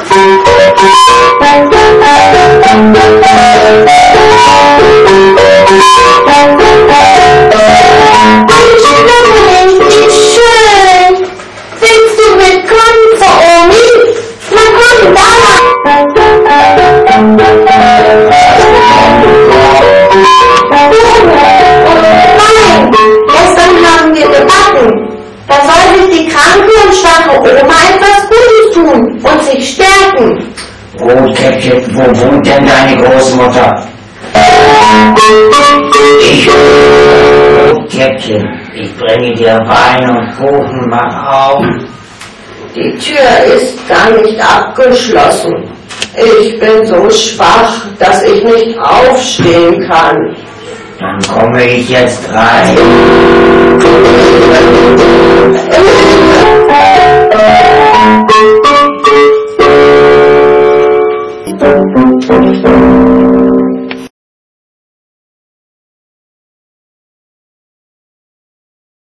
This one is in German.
schön. Willst du mitkommen zur Omi? Na komm, da. Nein, gestern haben wir gebacken. Da soll sich die kranke und schwache Oma etwas Gutes tun und sich stärken. Gut, Käppchen, wo wohnt denn deine Großmutter? Käppchen, ich bringe dir Wein und Kuchen, mach auf. Die Tür ist gar nicht abgeschlossen. Ich bin so schwach, dass ich nicht aufstehen kann. Dann komme ich jetzt rein.